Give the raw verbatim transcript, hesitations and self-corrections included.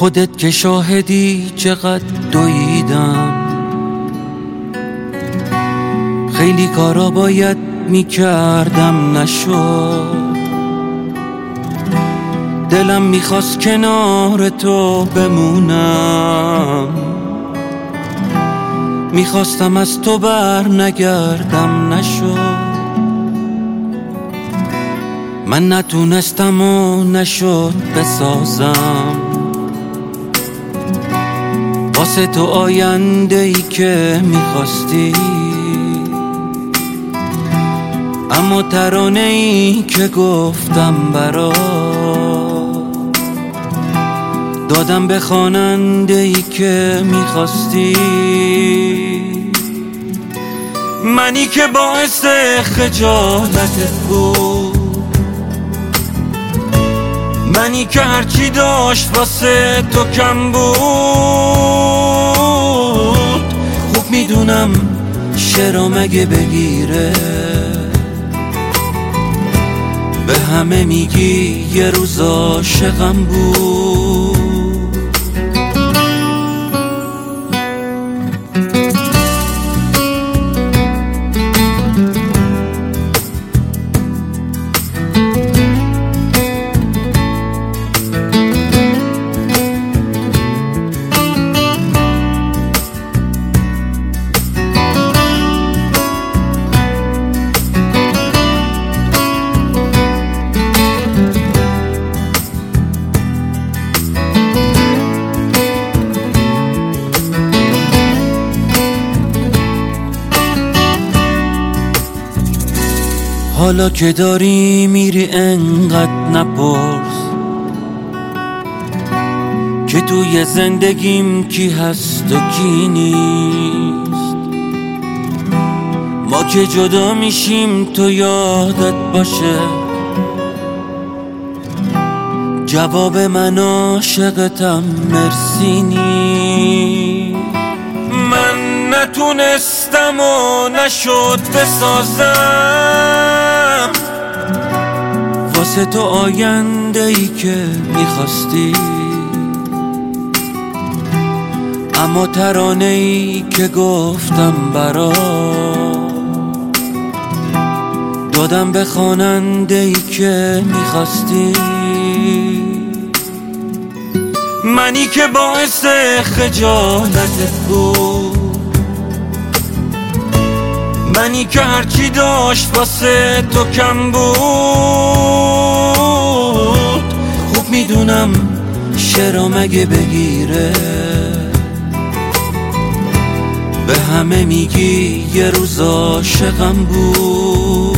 خودت که شاهدی چقدر دویدم، خیلی کارا باید میکردم نشد. دلم میخواست کنار تو بمونم، میخواستم از تو بر نگردم نشد. من نتونستم و نشد بسازم واسه تو آینده ای که میخواستی، اما ترانه ای که گفتم برات دادم به خواننده ای که میخواستی. منی که باعث خجالتت بود، منی که هرچی داشت واسه تو کم بود. خوب میدونم شعرام اگه بگیره به همه میگی یه روز عاشقم بود. حالا که داری میری انقدر نپرس که توی زندگیم کی هست و کی نیست. ما که جدا میشیم تو یادت باشه جواب من عاشقتم مرسی نیست. من نتونستم و نشد بسازم واسه تو آینده ای که میخواستی، اما ترانه ای که گفتم برات دادم به خواننده ای که میخواستی. منی که باعث خجالتت بود، منی که هرچی داشت واسه تو کم بود. خوب میدونم شعرام اگه بگیره به همه میگی یه روز عاشقم بود.